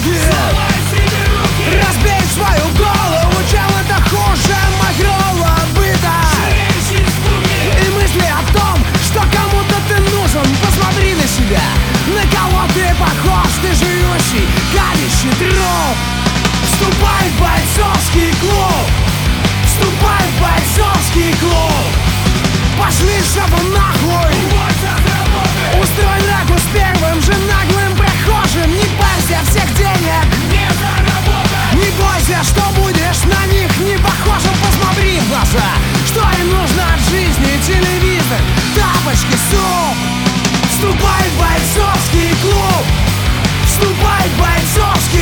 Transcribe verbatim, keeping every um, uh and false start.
руки, разбей свою голову, чем это хуже мокрого быта. И мысли о том, что кому-то ты нужен. Посмотри на себя, на кого ты похож. Ты жующий, калищий труп. Вступай в бойцовский клуб, вступай в бойцовский клуб. Пошли шапу нахуй, устрой драку с первым же наглым прохожим. Не парься, всех денег не заработать. Не бойся, что будешь на них не похожим. Посмотри в глаза, что им нужно от жизни. Телевизор, тапочки, суп. Вступай в бойцовский клуб, вступай в бойцовский